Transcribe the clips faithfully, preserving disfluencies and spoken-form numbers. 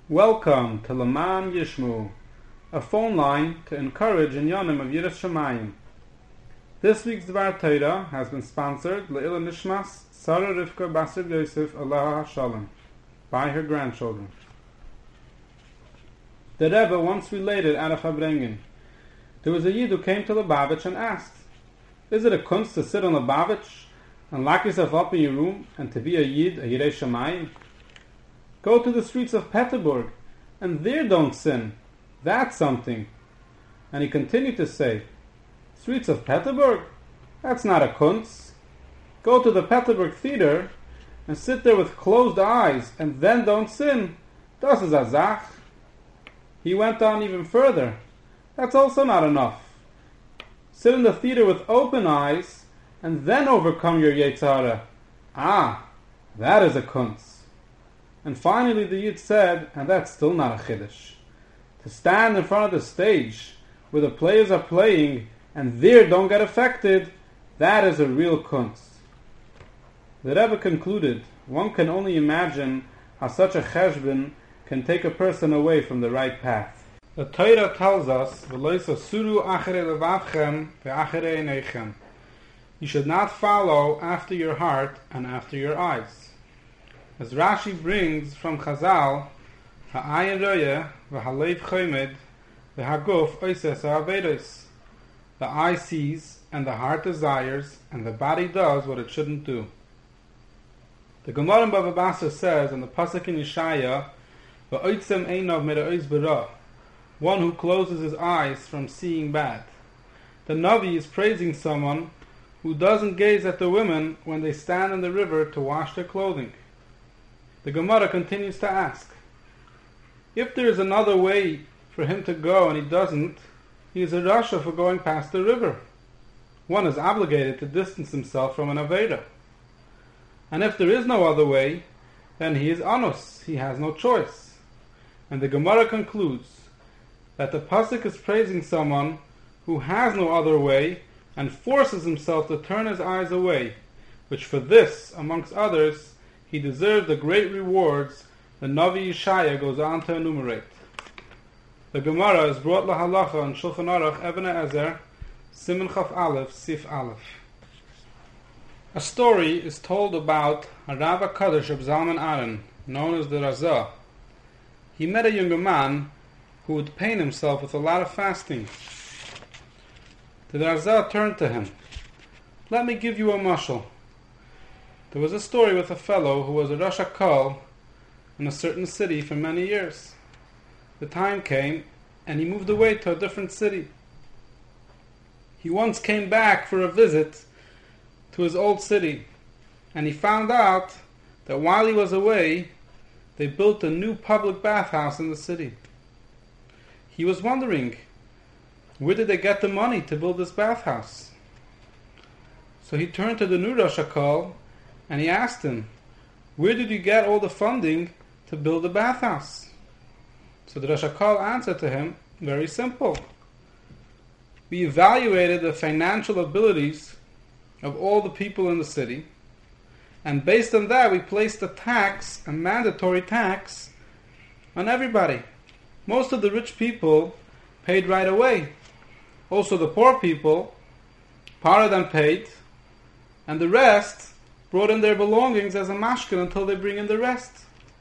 Welcome to Laman Yishmu, a phone line to encourage Inyanim of Yiras Shamayim. This week's Dvar Torah has been sponsored Le'ila Nishmas Sarah Rivka Basir Yosef Allah HaShalom by her grandchildren. The Rebbe once related out of Farbrengen. There was a Yid who came to Lubavitch and asked, "Is it a kunst to sit on Lubavitch and lock yourself up in your room and to be a Yid, a Yirei Shamayim? Go to the streets of Peterburg, and there don't sin. That's something." And he continued to say, "Streets of Peterburg? That's not a kunst. Go to the Peterburg Theater and sit there with closed eyes, and then don't sin. Das is a Zach." He went on even further. That's also not enough. Sit in the theater with open eyes, and then overcome your Yetzer Hara. Ah, that is a kunst. And finally the Yid said, and that's still not a Chiddush, to stand in front of the stage where the players are playing and there don't get affected, that is a real kunst. The Rebbe concluded, one can only imagine how such a cheshbon can take a person away from the right path. The Torah tells us, "V'lo yisasuru acharei levavchem ve'acharei einechem." You should not follow after your heart and after your eyes. As Rashi brings from Chazal, "Ha'ayin royeh v'halev chomed v'haguf oises ha'avedos." The eye sees and the heart desires, and the body does what it shouldn't do. The Gemara in Bava Basra says in the pasuk in Yeshaya, "V'oitzem einav mera'os bara," one who closes his eyes from seeing bad. The Navi is praising someone who doesn't gaze at the women when they stand in the river to wash their clothing. The Gemara continues to ask, if there is another way for him to go and he doesn't, he is a rasha for going past the river. One is obligated to distance himself from an aveda. And if there is no other way, then he is anus, he has no choice. And the Gemara concludes that the pasuk is praising someone who has no other way and forces himself to turn his eyes away, which for this, amongst others, he deserved the great rewards the Navi Yeshaya goes on to enumerate. The Gemara is brought lahalacha on Shulchan Aruch Even Ezer, Siman Chaf Aleph, Sif Aleph. A story is told about a Rav HaKadosh of Zalman Aaron, known as the Razah. He met a younger man who would pain himself with a lot of fasting. The Razah turned to him. "Let me give you a mashal. There was a story with a fellow who was a Rosh HaKol in a certain city for many years. The time came, and he moved away to a different city. He once came back for a visit to his old city, and he found out that while he was away, they built a new public bathhouse in the city. He was wondering, where did they get the money to build this bathhouse? So he turned to the new Rosh HaKol, and he asked him, "Where did you get all the funding to build the bathhouse?" So the Rosh HaKol answered to him, "Very simple. We evaluated the financial abilities of all the people in the city, and based on that we placed a tax, a mandatory tax, on everybody. Most of the rich people paid right away. Also the poor people, part of them paid, and the rest brought in their belongings as a mashkin until they bring in the rest."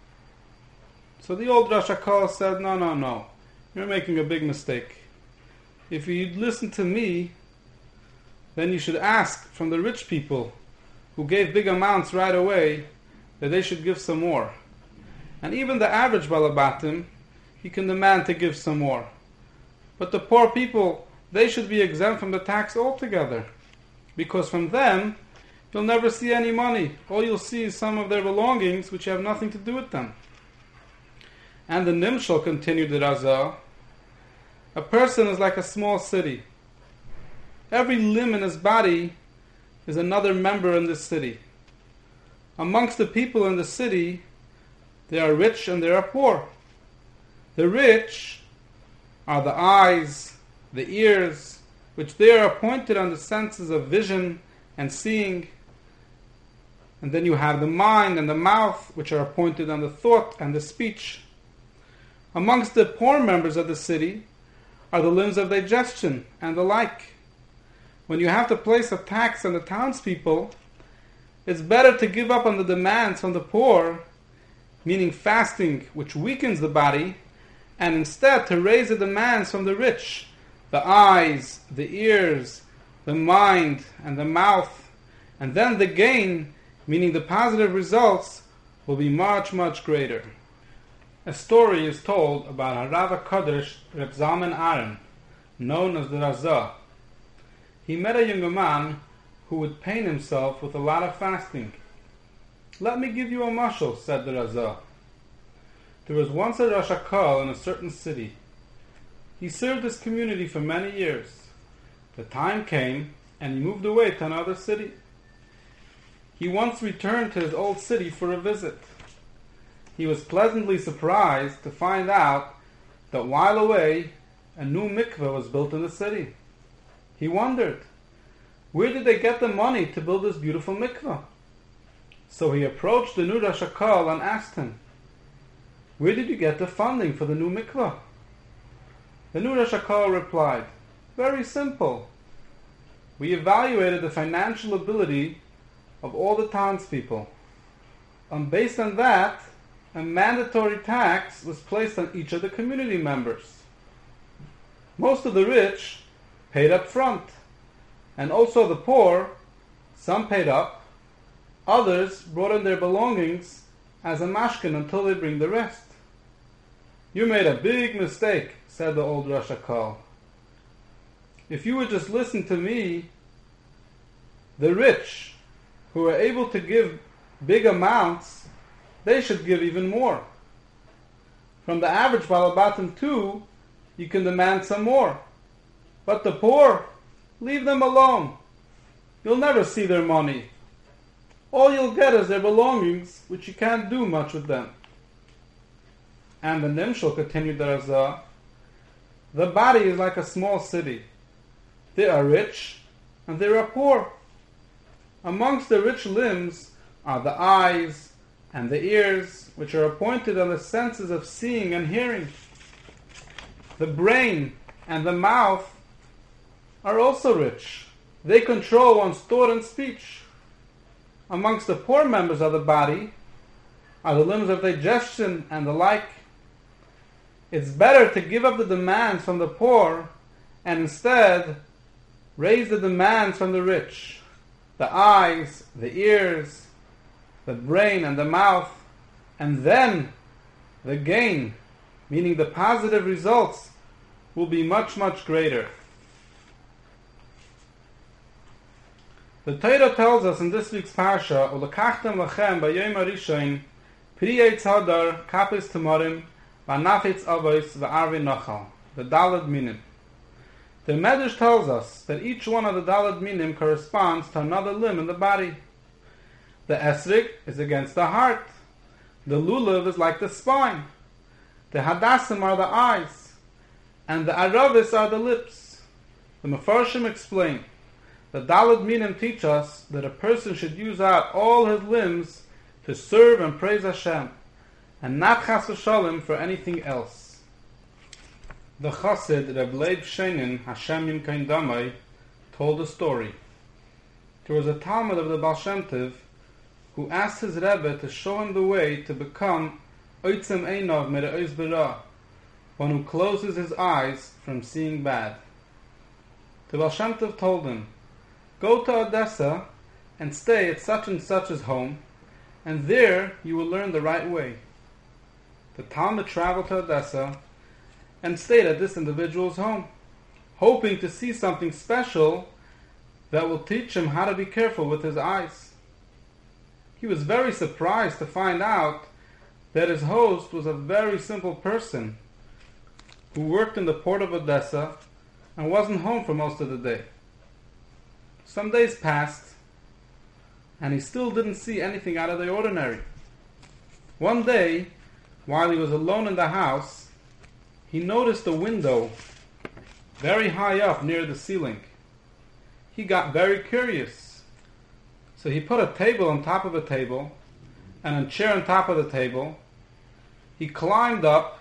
So the old Rosh HaKol said, no, no, no, you're making a big mistake. If you'd listen to me, then you should ask from the rich people who gave big amounts right away that they should give some more. And even the average balabatim, he can demand to give some more. But the poor people, they should be exempt from the tax altogether, because from them you'll never see any money. All you'll see is some of their belongings which have nothing to do with them. And the Nimshal, continued the Razah, a person is like a small city. Every limb in his body is another member in this city. Amongst the people in the city, there are rich and there are poor. The rich are the eyes, the ears, which they are appointed on the senses of vision and seeing. And then you have the mind and the mouth, which are appointed on the thought and the speech. Amongst the poor members of the city are the limbs of digestion and the like. When you have to place a tax on the townspeople, it's better to give up on the demands from the poor, meaning fasting, which weakens the body, and instead to raise the demands from the rich, the eyes, the ears, the mind, and the mouth, and then the gain, meaning the positive results, will be much, much greater. A story is told about Harav HaKadosh Reb Zalman Aaron, known as the Razah. He met a young man who would pain himself with a lot of fasting. "Let me give you a mashal," said the Razah. There was once a Rosh HaKol in a certain city. He served his community for many years. The time came, and he moved away to another city. He once returned to his old city for a visit. He was pleasantly surprised to find out that while away, a new mikveh was built in the city. He wondered, where did they get the money to build this beautiful mikveh? So he approached the new Rosh HaKol and asked him, "Where did you get the funding for the new mikveh?" The new Rosh HaKol replied, "Very simple. We evaluated the financial ability of all the townspeople. And based on that, a mandatory tax was placed on each of the community members. Most of the rich paid up front, and also the poor, some paid up, others brought in their belongings as a mashkin until they bring the rest." "You made a big mistake," said the old Rosh HaKol. "If you would just listen to me, the rich, who are able to give big amounts, they should give even more. From the average Balabatim too, you can demand some more. But the poor, leave them alone. You'll never see their money. All you'll get is their belongings, which you can't do much with them." And the Nimshal continued the Razah, "The body is like a small city. There are rich, and there are poor. Amongst the rich limbs are the eyes and the ears, which are appointed on the senses of seeing and hearing. The brain and the mouth are also rich. They control one's thought and speech. Amongst the poor members of the body are the limbs of digestion and the like. It's better to give up the demands from the poor and instead raise the demands from the rich, the eyes, the ears, the brain and the mouth, and then the gain, meaning the positive results, will be much, much greater." The Torah tells us in this week's parsha, "Ulekachtem lachem b'yom harishon pri eitz hadar kapis tamarim v'nafetz avos v'arvi nachal," the Daled Minim. The Medrash tells us that each one of the Daled Minim corresponds to another limb in the body. The Esrik is against the heart. The Lulav is like the spine. The Hadassim are the eyes. And the Aravis are the lips. The Mefarshim explain, the Daled Minim teach us that a person should use out all his limbs to serve and praise Hashem, and not chas v'shalom for anything else. The Chassid Reb Leib Sheinin, Hashem Yimkein Damai, told a story. There was a Talmud of the Baal Shem Tov who asked his Rebbe to show him the way to become Oitzem Einov Mere'oz Bara, one who closes his eyes from seeing bad. The Baal Shem Tov told him, "Go to Odessa and stay at such and such's home, and there you will learn the right way." The Talmud traveled to Odessa and stayed at this individual's home, hoping to see something special that will teach him how to be careful with his eyes. He was very surprised to find out that his host was a very simple person who worked in the port of Odessa and wasn't home for most of the day. Some days passed, and he still didn't see anything out of the ordinary. One day, while he was alone in the house, he noticed a window very high up near the ceiling. He got very curious. So he put a table on top of a table, and a chair on top of the table. He climbed up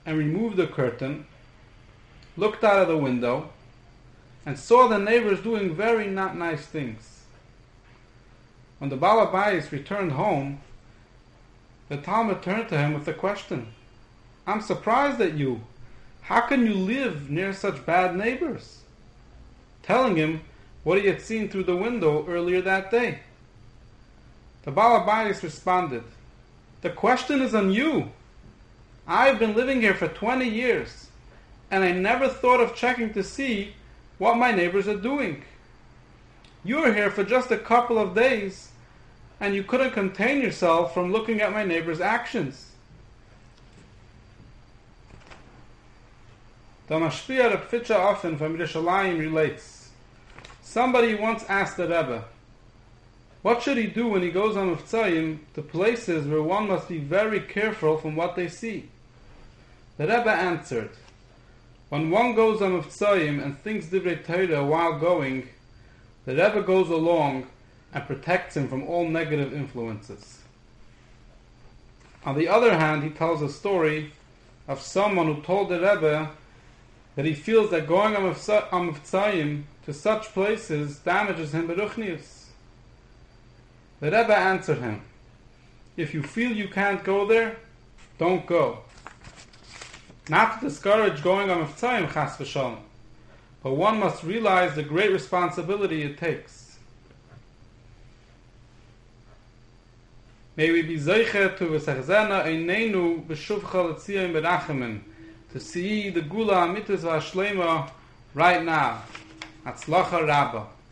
and removed the curtain, looked out of the window, and saw the neighbors doing very not nice things. When the Baal HaBayis returned home, the Talmud turned to him with the question, I'm surprised at you. How can you live near such bad neighbors? Telling him what he had seen through the window earlier that day. The Baal HaBayis responded, the question is on you. I've been living here for twenty years, and I never thought of checking to see what my neighbors are doing. You're here for just a couple of days, and you couldn't contain yourself from looking at my neighbor's actions. The Mashpia Reb Fitcha Offen from Yerushalayim relates, somebody once asked the Rebbe, what should he do when he goes on Mivtzayim to places where one must be very careful from what they see? The Rebbe answered, when one goes on Mivtzayim and thinks Divrei Torah while going, the Rebbe goes along and protects him from all negative influences. On the other hand, he tells a story of someone who told the Rebbe that he feels that going on Mivtzayim to such places damages him beruchnius. The Rebbe answered him, if you feel you can't go there, don't go. Not to discourage going on Mivtzayim, chas v'shalom, but one must realize the great responsibility it takes. May we be zeicher to v'sechzena eineinu b'shuvcha l'tziyim b'rachamin, to see the Gula Amitis V'Ashlema right now. Hatzlacha Rabbah.